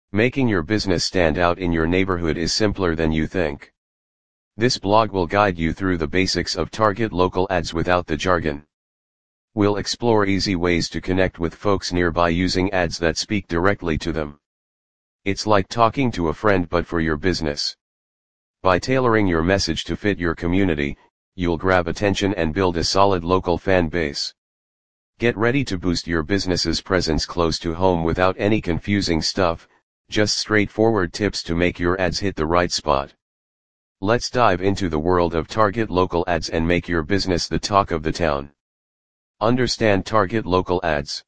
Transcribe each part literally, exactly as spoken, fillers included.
Making your business stand out in your neighborhood is simpler than you think. This blog will guide you through the basics of target local ads without the jargon. We'll explore easy ways to connect with folks nearby using ads that speak directly to them. It's like talking to a friend but for your business. By tailoring your message to fit your community, you'll grab attention and build a solid local fan base. Get ready to boost your business's presence close to home without any confusing stuff, just straightforward tips to make your ads hit the right spot. Let's dive into the world of target local ads and make your business the talk of the town. Understand target local ads.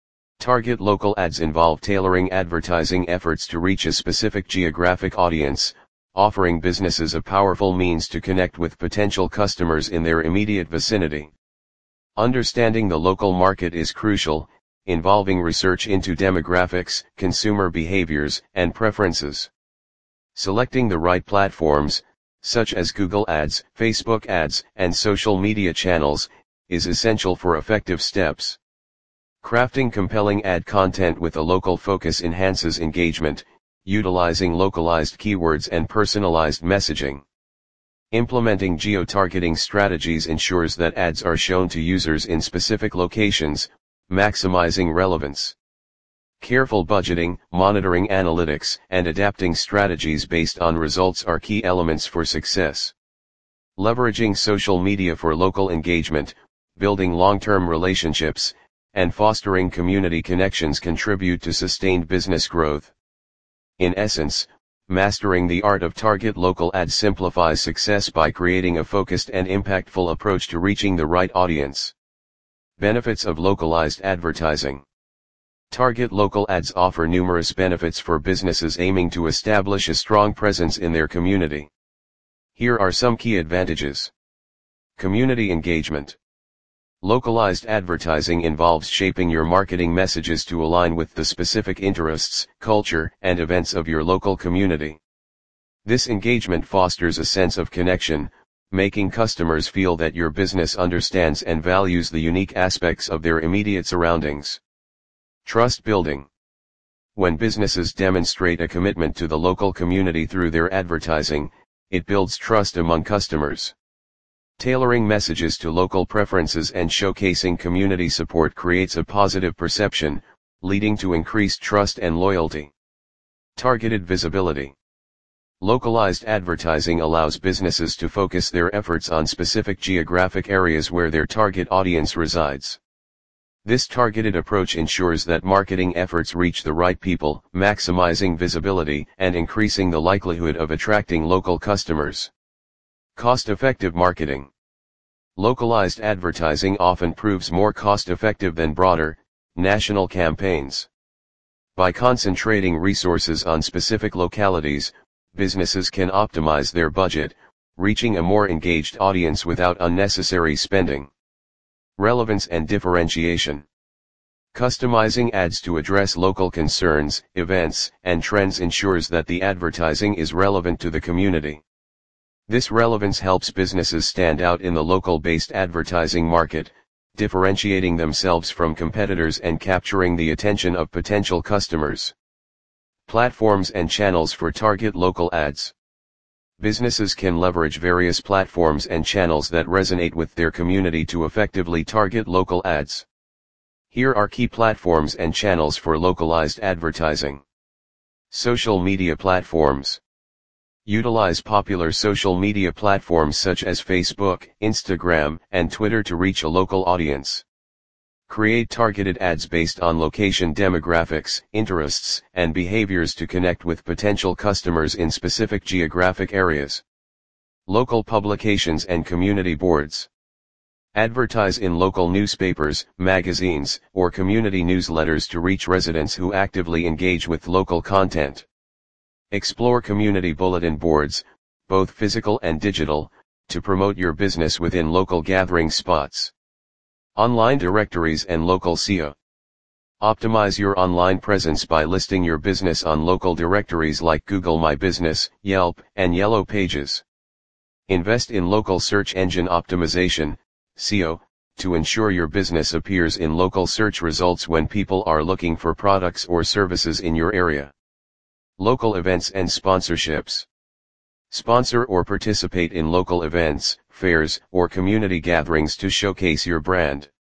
Target local ads involve tailoring advertising efforts to reach a specific geographic audience, offering businesses a powerful means to connect with potential customers in their immediate vicinity. Understanding the local market is crucial, involving research into demographics, consumer behaviors, and preferences. Selecting the right platforms, such as Google Ads, Facebook Ads, and social media channels, is essential for effective steps. Crafting compelling ad content with a local focus enhances engagement, utilizing localized keywords and personalized messaging. Implementing geo-targeting strategies ensures that ads are shown to users in specific locations, maximizing relevance. Careful budgeting, monitoring analytics, and adapting strategies based on results are key elements for success. Leveraging social media for local engagement, building long-term relationships, and fostering community connections contribute to sustained business growth. In essence, mastering the art of target local ads simplifies success by creating a focused and impactful approach to reaching the right audience. Benefits of localized advertising. Target local ads offer numerous benefits for businesses aiming to establish a strong presence in their community. Here are some key advantages. Community engagement. Localized advertising involves shaping your marketing messages to align with the specific interests, culture, and events of your local community. This engagement fosters a sense of connection, making customers feel that your business understands and values the unique aspects of their immediate surroundings. Trust building. When businesses demonstrate a commitment to the local community through their advertising, it builds trust among customers. Tailoring messages to local preferences and showcasing community support creates a positive perception, leading to increased trust and loyalty. Targeted visibility. Localized advertising allows businesses to focus their efforts on specific geographic areas where their target audience resides. This targeted approach ensures that marketing efforts reach the right people, maximizing visibility and increasing the likelihood of attracting local customers. Cost-effective marketing. Localized advertising often proves more cost-effective than broader, national campaigns. By concentrating resources on specific localities, businesses can optimize their budget, reaching a more engaged audience without unnecessary spending. Relevance and differentiation. Customizing ads to address local concerns, events, and trends ensures that the advertising is relevant to the community. This relevance helps businesses stand out in the local-based advertising market, differentiating themselves from competitors and capturing the attention of potential customers. Platforms and channels for target local ads. Businesses can leverage various platforms and channels that resonate with their community to effectively target local ads. Here are key platforms and channels for localized advertising. Social media platforms. Utilize popular social media platforms such as Facebook, Instagram, and Twitter to reach a local audience. Create targeted ads based on location demographics, interests, and behaviors to connect with potential customers in specific geographic areas. Local publications and community boards. Advertise in local newspapers, magazines, or community newsletters to reach residents who actively engage with local content. Explore community bulletin boards, both physical and digital, to promote your business within local gathering spots. Online directories and local S E O. Optimize your online presence by listing your business on local directories like Google My Business, Yelp, and Yellow Pages. Invest in local search engine optimization, S E O, to ensure your business appears in local search results when people are looking for products or services in your area. Local events and sponsorships. Sponsor or participate in local events, fairs, or community gatherings to showcase your brand.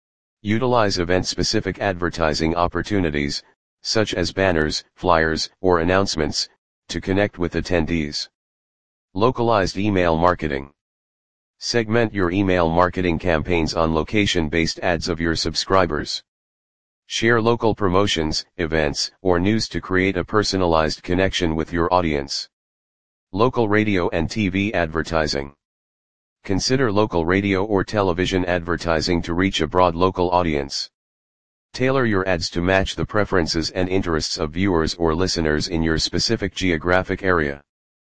Utilize event-specific advertising opportunities, such as banners, flyers, or announcements, to connect with attendees. Localized email marketing. Segment your email marketing campaigns on location-based ads of your subscribers. Share local promotions, events, or news to create a personalized connection with your audience. Local radio and T V advertising. Consider local radio or television advertising to reach a broad local audience. Tailor your ads to match the preferences and interests of viewers or listeners in your specific geographic area.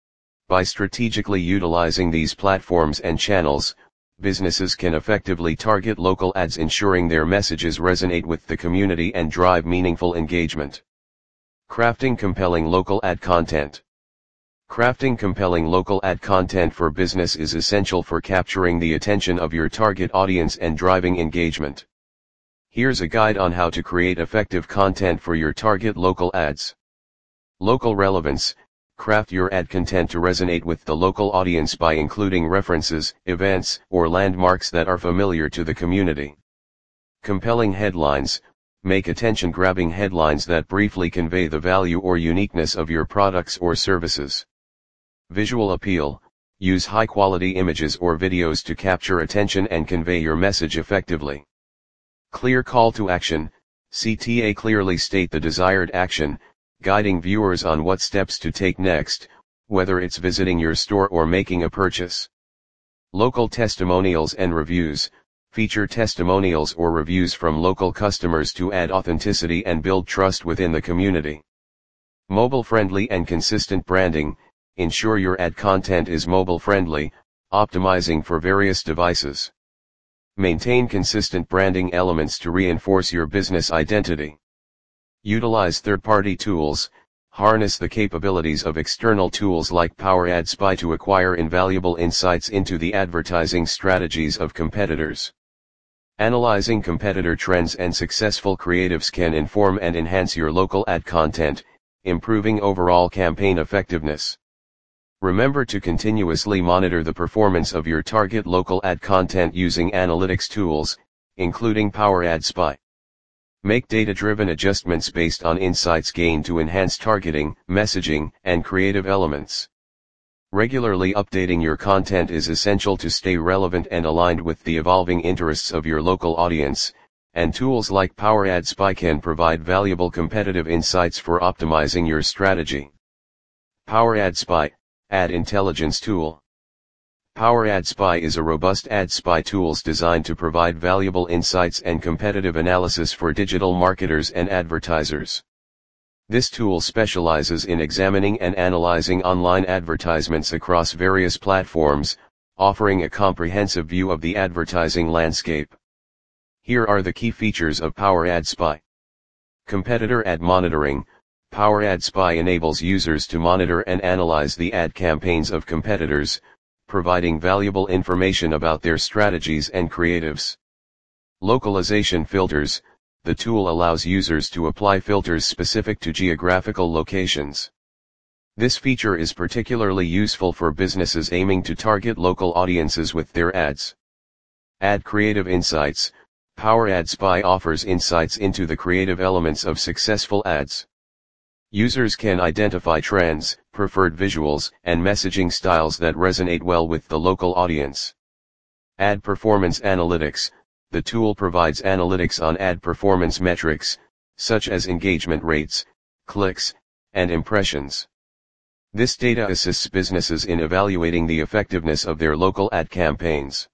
By strategically utilizing these platforms and channels, businesses can effectively target local ads, ensuring their messages resonate with the community and drive meaningful engagement. Crafting compelling local ad content. Crafting compelling local ad content for business is essential for capturing the attention of your target audience and driving engagement. Here's a guide on how to create effective content for your target local ads. Local relevance. Craft your ad content to resonate with the local audience by including references, events, or landmarks that are familiar to the community. Compelling headlines. Make attention-grabbing headlines that briefly convey the value or uniqueness of your products or services. Visual appeal. Use high-quality images or videos to capture attention and convey your message effectively. Clear call to action. C T A clearly state the desired action, guiding viewers on what steps to take next, whether it's visiting your store or making a purchase. Local testimonials and reviews. Feature testimonials or reviews from local customers to add authenticity and build trust within the community. Mobile-friendly and consistent branding. Ensure your ad content is mobile-friendly, optimizing for various devices. Maintain consistent branding elements to reinforce your business identity. Utilize third-party tools. Harness the capabilities of external tools like Power Ad Spy to acquire invaluable insights into the advertising strategies of competitors. Analyzing competitor trends and successful creatives can inform and enhance your local ad content, improving overall campaign effectiveness. Remember to continuously monitor the performance of your target local ad content using analytics tools, including Power Ad Spy. Make data-driven adjustments based on insights gained to enhance targeting, messaging, and creative elements. Regularly updating your content is essential to stay relevant and aligned with the evolving interests of your local audience, and tools like Power Ad Spy can provide valuable competitive insights for optimizing your strategy. Power Ad Spy, Ad Intelligence Tool. Power Ad Spy is a robust ad spy tool designed to provide valuable insights and competitive analysis for digital marketers and advertisers. This tool specializes in examining and analyzing online advertisements across various platforms, offering a comprehensive view of the advertising landscape. Here are the key features of Power Ad Spy. Competitor ad monitoring. Power Ad Spy enables users to monitor and analyze the ad campaigns of competitors, providing valuable information about their strategies and creatives. Localization filters. The tool allows users to apply filters specific to geographical locations. This feature is particularly useful for businesses aiming to target local audiences with their ads. Ad creative insights. Power Ad Spy offers insights into the creative elements of successful ads. Users can identify trends, preferred visuals, and messaging styles that resonate well with the local audience. Ad Performance Analytics. The tool provides analytics on ad performance metrics, such as engagement rates, clicks, and impressions. This data assists businesses in evaluating the effectiveness of their local ad campaigns.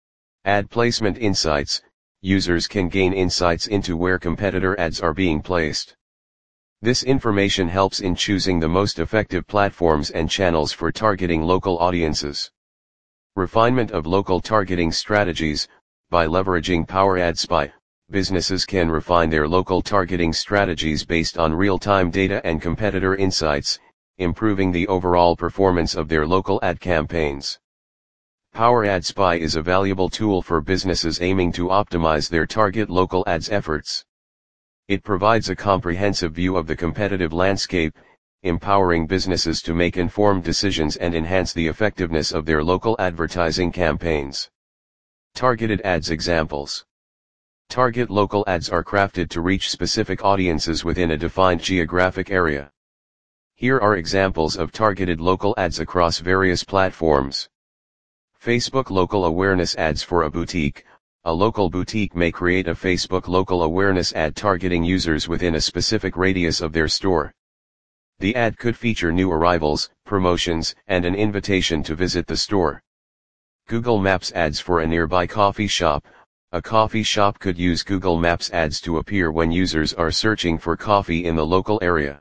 Ad Placement Insights. Users can gain insights into where competitor ads are being placed. This information helps in choosing the most effective platforms and channels for targeting local audiences. Refinement of local targeting strategies. By leveraging Power Ad Spy, businesses can refine their local targeting strategies based on real-time data and competitor insights, improving the overall performance of their local ad campaigns. Power Ad Spy is a valuable tool for businesses aiming to optimize their target local ads efforts. It provides a comprehensive view of the competitive landscape, empowering businesses to make informed decisions and enhance the effectiveness of their local advertising campaigns. Targeted ads examples. Target local ads are crafted to reach specific audiences within a defined geographic area. Here are examples of targeted local ads across various platforms. Facebook local awareness ads for a boutique. A local boutique may create a Facebook local awareness ad targeting users within a specific radius of their store. The ad could feature new arrivals, promotions, and an invitation to visit the store. Google Maps ads for a nearby coffee shop. A coffee shop could use Google Maps ads to appear when users are searching for coffee in the local area.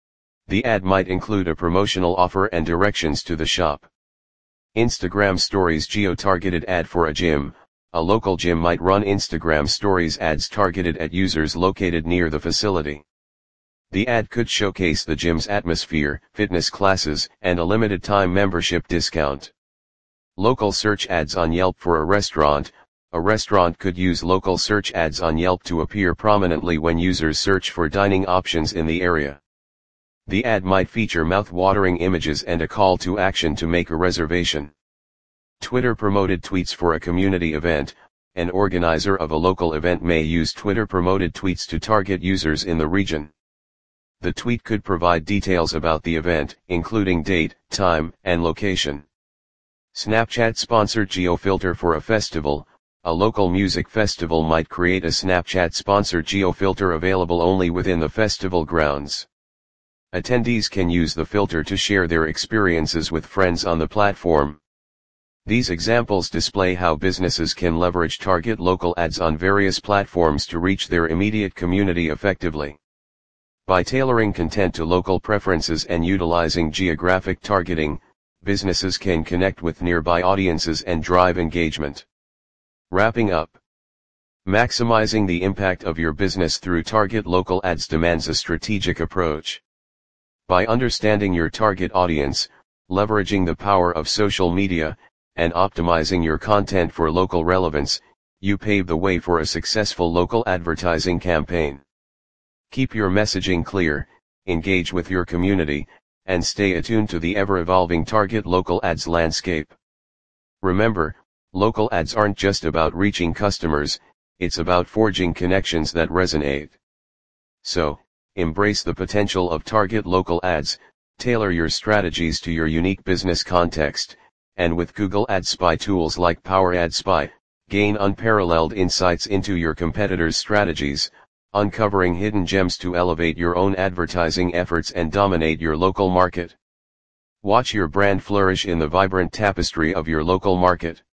The ad might include a promotional offer and directions to the shop. Instagram Stories geo-targeted ad for a gym. A local gym might run Instagram Stories ads targeted at users located near the facility. The ad could showcase the gym's atmosphere, fitness classes, and a limited time membership discount. Local search ads on Yelp for a restaurant. A restaurant could use local search ads on Yelp to appear prominently when users search for dining options in the area. The ad might feature mouth-watering images and a call to action to make a reservation. Twitter promoted tweets for a community event. An organizer of a local event may use Twitter promoted tweets to target users in the region. The tweet could provide details about the event, including date, time, and location. Snapchat sponsored geo-filter for a festival. A local music festival might create a Snapchat sponsored geo-filter available only within the festival grounds. Attendees can use the filter to share their experiences with friends on the platform. These examples display how businesses can leverage target local ads on various platforms to reach their immediate community effectively. By tailoring content to local preferences and utilizing geographic targeting, businesses can connect with nearby audiences and drive engagement. Wrapping up. Maximizing the impact of your business through target local ads demands a strategic approach. By understanding your target audience, leveraging the power of social media, and optimizing your content for local relevance, you pave the way for a successful local advertising campaign. Keep your messaging clear, engage with your community, and stay attuned to the ever-evolving target local ads landscape. Remember, local ads aren't just about reaching customers, it's about forging connections that resonate. So, embrace the potential of target local ads, tailor your strategies to your unique business context, and with Google Ad Spy tools like Power Ad Spy, gain unparalleled insights into your competitors' strategies, uncovering hidden gems to elevate your own advertising efforts and dominate your local market. Watch your brand flourish in the vibrant tapestry of your local market.